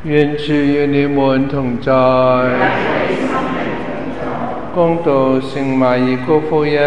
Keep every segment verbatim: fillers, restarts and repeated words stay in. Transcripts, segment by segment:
願主與你們同在。恭讀聖馬爾谷福音。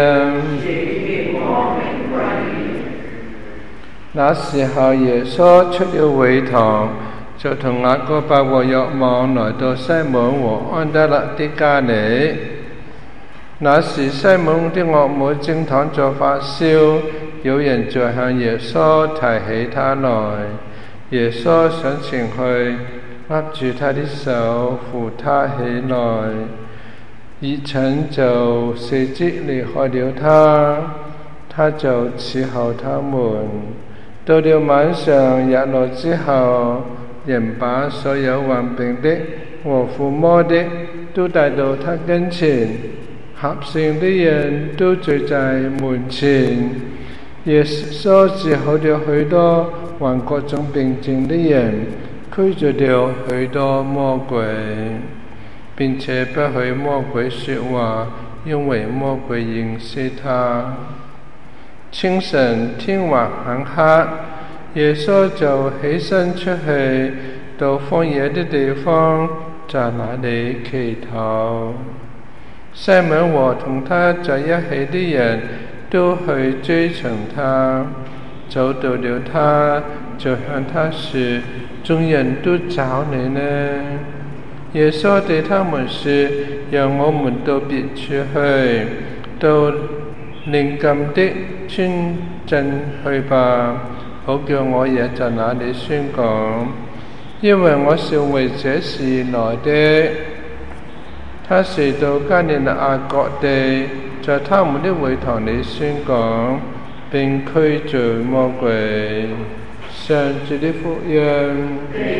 那時候，耶穌出了會堂，就同雅各伯和若望來到西門和安德肋的家裏。那時西門的岳母正躺着發燒，有人就向耶穌提起他來。耶穌上前去，握住他的手，扶他起來。熱疹就隨即離開了他，他就伺候他們。到了晚上，日落之後，人把所有患病的和附魔的都帶到他跟前，合城的人都聚在門前。耶穌治好了許多患各種病症的人，驅逐了許多魔鬼，並且不許魔鬼說話，因為魔鬼認識他。清晨天還很黑，耶穌就起身出去，到荒野的地方，在那裏祈禱。西門和同他在一起的人都去追尋他，找到了他，就向他說：眾人都找你呢。耶穌對他們說：讓我們到別處去，到鄰近的村鎮去吧，好叫我也在那裏宣講，因為我是為這事來的。他遂到加利肋亞各地，在他們的會堂裏宣講，並驅逐魔鬼。上主的福音。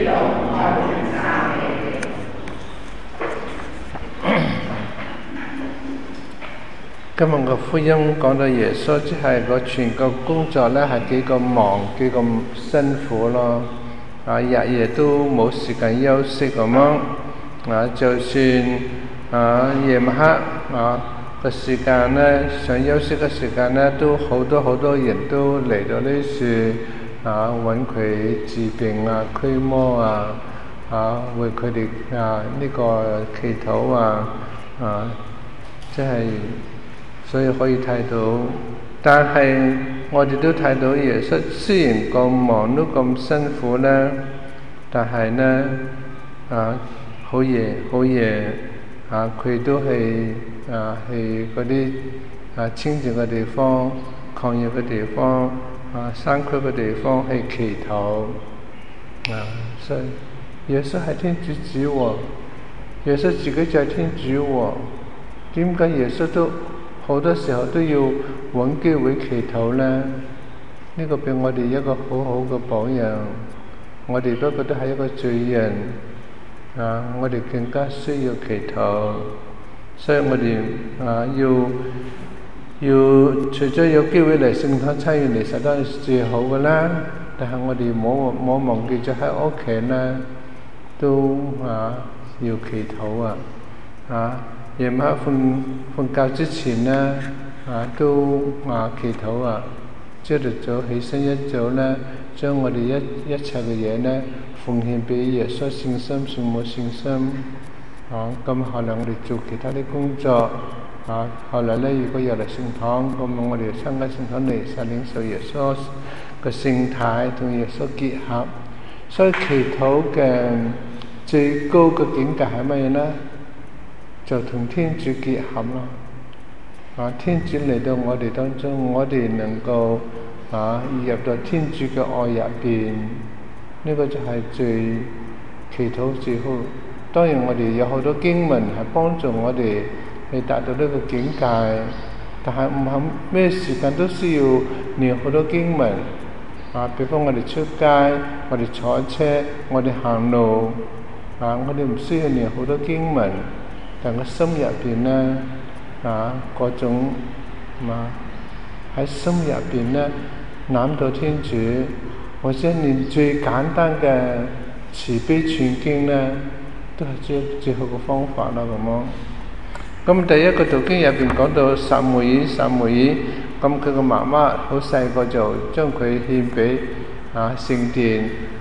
今日個福音講到耶穌，即係個傳教工作咧，係幾咁忙，幾咁辛苦咯。啊，日夜都冇時間休息咁樣。啊，就算啊夜晚黑啊個時間咧，想休息嘅時間咧，都好多好多人都嚟到呢處啊揾佢治病啊、驅魔啊，啊為佢哋啊呢、這個祈禱啊，啊即係。所以可以睇到，但係我哋都睇到耶穌雖然咁忙碌咁辛苦咧，但係咧啊好夜好夜啊，佢都係啊去嗰啲啊清靜嘅地方、曠野嘅地方、啊山區嘅地方去祈禱啊。所以耶穌係天主子喎，耶穌自己就係天主喎，點解耶穌都好多時候都要揾機會祈禱呢？呢個俾我哋一個好好嘅榜樣。我哋都覺得係一個罪人啊，我哋更加需要祈禱。所以我哋啊要要除咗有機會嚟聖堂參與彌撒當然最好嘅啦，但係我哋冇冇忘記咗喺屋企呢都啊要祈禱啊啊！夜晚瞓瞓覺之前呢，啊都啊祈禱啊，朝頭早起身一早呢，將我哋一一切嘅嘢呢奉獻俾耶穌聖心、聖母聖心。啊，咁後來我哋做其他啲工作，啊後來呢，如果有嚟聖堂，咁我哋參加聖堂嚟實領受耶穌嘅聖體同耶穌結合。所以祈禱嘅最高嘅境界係乜嘢呢？就同天主結合咯，啊！天主嚟到我哋當中，我哋能夠啊入到天主嘅愛入邊，呢個就係最祈禱最好。當然我哋有好多經文係幫助我哋去達到呢個境界，但係唔係咩時間都需要念好多經文。啊，比方我哋出街，我哋坐車，我哋行路，啊，我哋唔需要念好多經文。但個心入邊呢，啊嗰種啊喺心入邊呢諗到天主，或者連最簡單嘅慈悲串經呢，都係最最好嘅方法啦。咁樣，咁第一個讀經入邊講到撒母耳，撒母耳，咁佢個媽媽好細個就將佢獻俾啊聖殿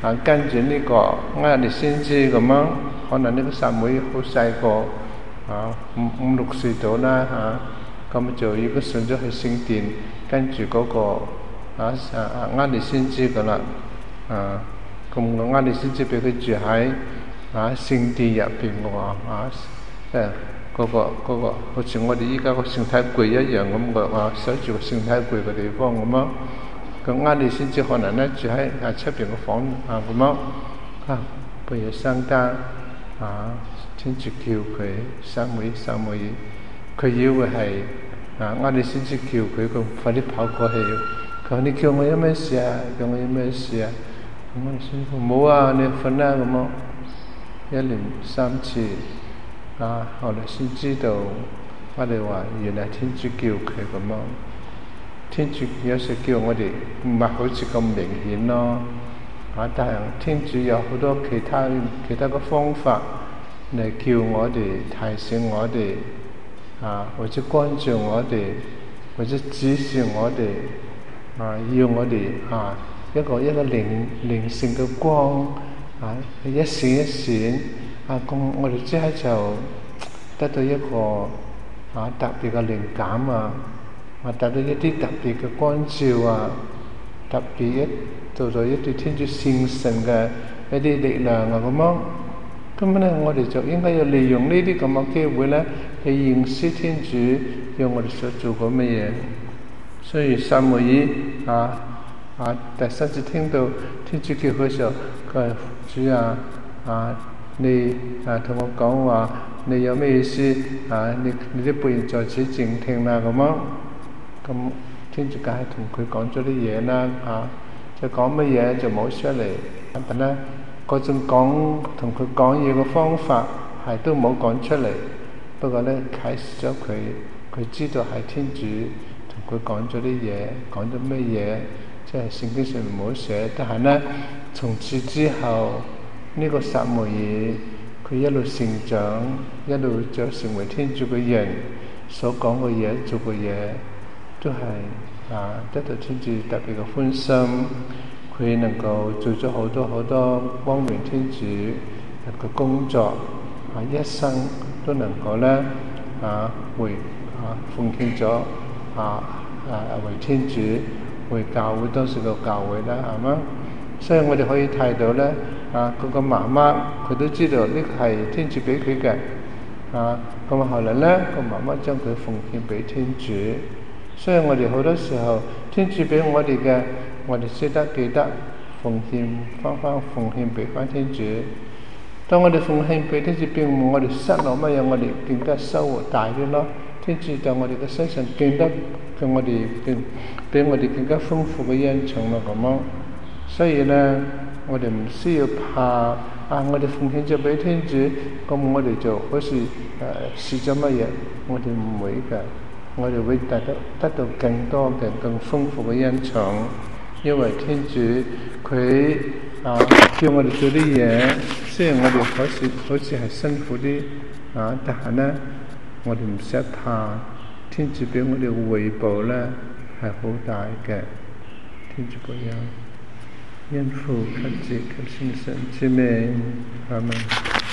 啊跟住呢個壓力先知咁樣，可能呢個撒母耳好細個啊五五六歲到啦嚇，咁就已經上咗去聖殿，跟住嗰個啊啊壓力先知噶啦啊，咁個壓力先知俾佢住喺啊聖殿入邊嘅喎啊，誒嗰個嗰個好似我哋依家個聖體櫃一樣咁嘅啊，守住個聖體櫃嘅地方咁樣。咁壓力先知可能咧住喺啊出邊個房啊咁樣啊，半夜三更啊，天主叫佢撒母耳撒母耳，佢以為係啊壓力先知叫佢，佢快啲跑過去，佢話你叫我有咩事啊？叫我有咩事啊？咁我先講冇啊，你瞓啦咁樣，一連三次啊，後來先知道我哋話原來天主叫佢咁樣。天主有時叫我哋唔係好似咁明顯咯，啊！但係天主有好多其他其他嘅方法嚟叫我哋、提醒我哋，啊，或者關照我哋，或者指示我哋，啊，要我哋啊一個一個靈靈性嘅光，啊，一閃一閃，啊，咁我哋即刻就得到一個啊特別嘅靈感啊！啊，得到一啲特別嘅關照啊，特別一做到一啲天主聖神嘅一啲力量啊咁樣，咁咧我哋就應該要利用呢啲咁嘅機會咧，去認識天主要我哋所做過乜嘢。所以撒母耳啊啊第三次聽到天主叫佢嘅時候，佢話主啊啊你啊同我講話，你有咩意思啊？你你啲僕人在此靜聽啦咁樣。咁天主梗係同佢講咗啲嘢啦，啊，就講乜嘢就冇出嚟，但咧嗰種講同佢講嘢嘅方法係都冇講出嚟，不過咧啟示咗佢，佢知道係天主同佢講咗啲嘢，講咗乜嘢，即係聖經上面冇寫，但係咧從此之後呢、這個撒母耳佢一路成長，一路就成為天主嘅人，所講嘅嘢做嘅嘢。都係啊，得到天主特別嘅歡心，佢能夠做咗好多好多光榮天主嘅工作，啊一生都能夠咧啊為啊奉獻咗啊啊為天主為教會當時嘅教會啦，係嘛？所以我哋可以睇到咧啊，嗰個媽媽佢都知道呢個係天主俾佢嘅啊，咁後來咧個媽媽將佢奉獻俾天主。所以我哋好多時候，天主俾我哋嘅，我哋識得記得奉獻翻翻奉獻俾翻天主。當我哋奉獻俾天主，並唔係我哋失落乜嘢，我哋更加收穫大啲咯。天主在我哋嘅身上更得俾我哋更俾我哋更加豐富嘅恩寵咯咁樣。所以咧，我哋唔需要怕啊！我哋奉獻咗俾天主，咁我哋就好似誒蝕咗乜嘢，我哋唔會嘅。我哋會得到得到更多嘅、更豐富嘅恩寵，因為天主佢啊叫我哋做啲嘢，雖然我哋好似好似係辛苦啲啊，但係咧我哋唔使怕，天主俾我哋嘅回報咧係好大嘅。天主保佑，因父及子及聖神之名，阿門。